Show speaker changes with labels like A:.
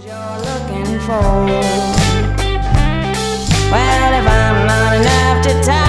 A: You're looking for. Well, if I'm not enough to tell.